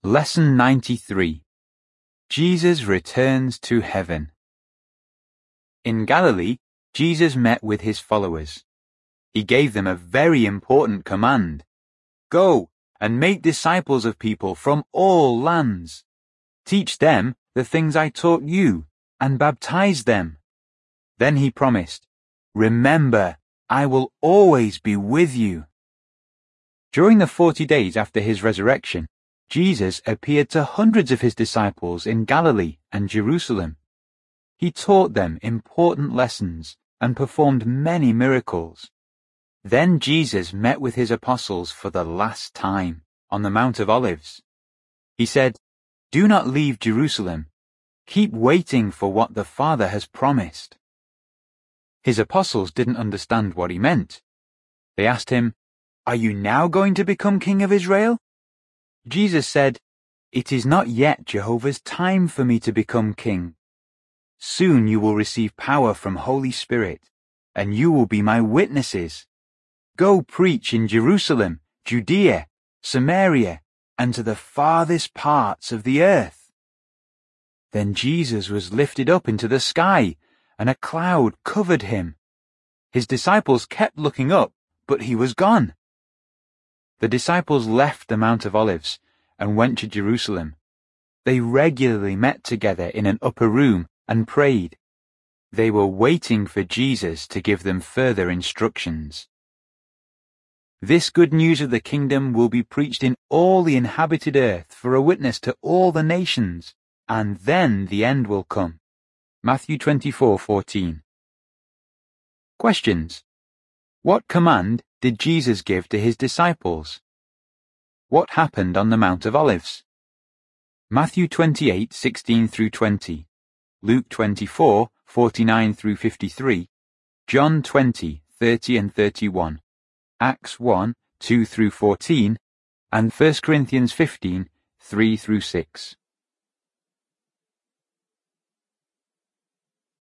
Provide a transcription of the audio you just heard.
Lesson 93. Jesus returns to heaven. In Galilee, Jesus met with his followers. He gave them a very important command. Go and make disciples of people from all lands. Teach them the things I taught you and baptize them. Then he promised, remember, I will always be with you. During the 40 days after his resurrection, Jesus appeared to hundreds of his disciples in Galilee and Jerusalem. He taught them important lessons and performed many miracles. Then Jesus met with his apostles for the last time on the Mount of Olives. He said, "Do not leave Jerusalem. Keep waiting for what the Father has promised." His apostles didn't understand what he meant. They asked him, "Are you now going to become king of Israel?" Jesus said, "It is not yet Jehovah's time for me to become king. Soon you will receive power from Holy Spirit, and you will be my witnesses. Go preach in Jerusalem, Judea, Samaria, and to the farthest parts of the earth." Then Jesus was lifted up into the sky, and a cloud covered him. His disciples kept looking up, but he was gone. The disciples left the Mount of Olives and went to Jerusalem. They regularly met together in an upper room and prayed. They were waiting for Jesus to give them further instructions. This good news of the kingdom will be preached in all the inhabited earth for a witness to all the nations, and then the end will come. Matthew 24:14. Questions. What command did Jesus give to his disciples? What happened on the Mount of Olives? Matthew 28:16 through 20, Luke 24:49 through 53, John 20:30 and 31, Acts 1:2 through 14, and 1 Corinthians 15:3 through 6.